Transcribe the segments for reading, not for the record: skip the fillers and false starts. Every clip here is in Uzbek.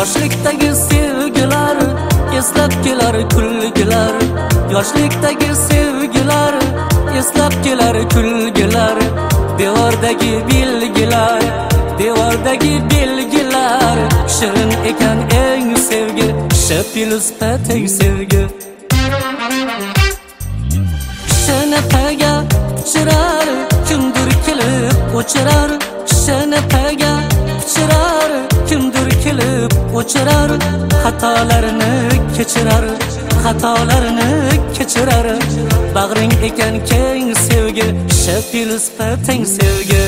Yoshlikdagi sevgilar eslab kelar kulgilar. Yoshlikdagi sevgilar eslab kelar kulgilar. Devordagi belgilar, devordagi belgilar. Shirin ekan eng sevgi, shapiluzda teng sevgi. Shanapaga chirar, kimdir kelib o'chirar. Shanapaga chirar, kimdir kelib o'chirar. Xatolarini kechirar, xatolarini kechirar. Bag'ring ekan keng sevgi, shapiluzda teng sevgi.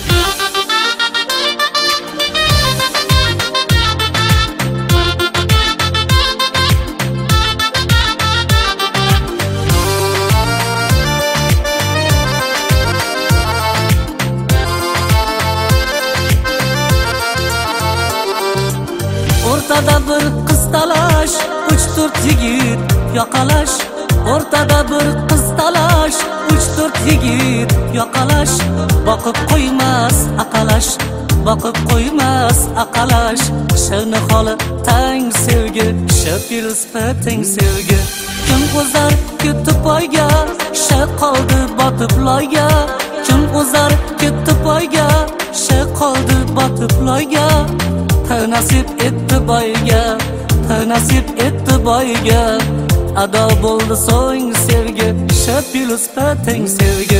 O'rtada bir qiz talash, 3-4 yigit yoqalash. O'rtada bir qiz talash, 3-4 yigit yoqalash. Boqib qo'ymas aqalash, boqib qo'ymas aqalash. Shani holi tang sevgi, shapiluzda teng sevgi. Kim o'zar ketdi poyga, sha qoldi botib loyga. Kim o'zar ketdi poyga, sha qoldi botib loyga. Nasib etdi boyga, nasib etdi boyga. Ado bo'ldi so'ng sevgi, shapiluzda teng sevgi.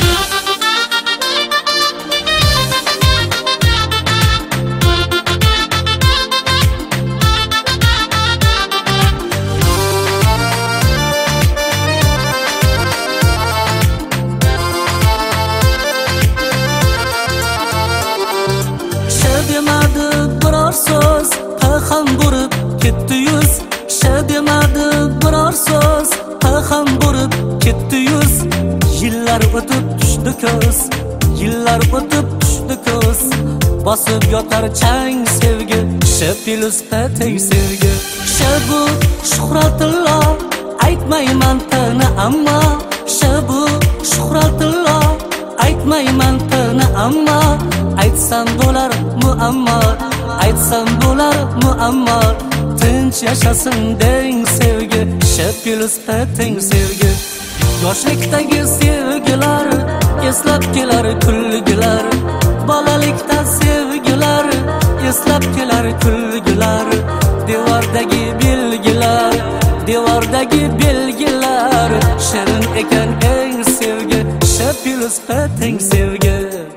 Demadi biror so'z, ham burib ketdi yuz. Demadi biror so'z, ham burib ketdi yuz. Yillar o'tib tushdi ko'z, yillar o'tib tushdi ko'z. Bosib yotar chang sevgi, shapiluzda teng sevgi. Bu shuhratilla, aytmayman tani ammo. Bu shuhratilla, aytmayman tani ammo. Aytsam bo'lar muammo, aytsam bo'lar muammo. Tinch yashasin deng sevgi, shapiluzda teng sevgi. Yoshlikdagi sevgilar eslab kelar kulgilar. Bolalikda sevgilar eslab kelar kulgilar. Devordagi belgilar, devordagi belgilar. Shirin ekan eng sevgi, shapiluzda teng sevgi.